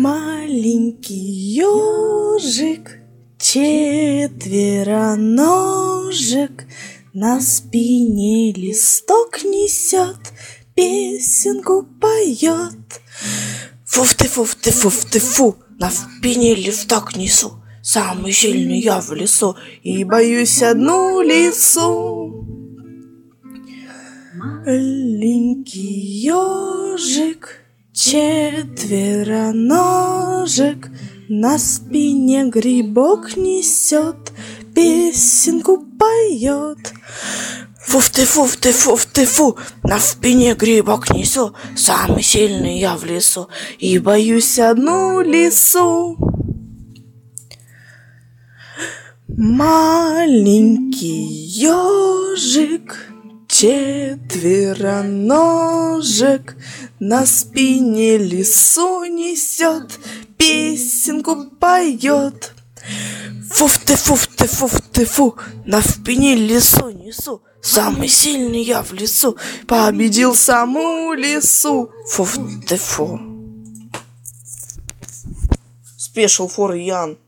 Маленький ежик, четвероножек, на спине листок несет, песенку поет. Фуф-ты-фу, на спине листок несу, самый сильный я в лесу, и боюсь одну лису. Маленький ежик, четвероножек, на спине грибок несет, песенку поет. Фуф-ты-фу, на спине грибок несу, самый сильный я в лесу, и боюсь одну лису. Маленький ежик, четвероножек, на спине лису несет, песенку поет. Фуф-ты-фу, на спине лису несу, самый сильный я в лесу, победил саму лису. Фуф-ты-фу. Special for Ян.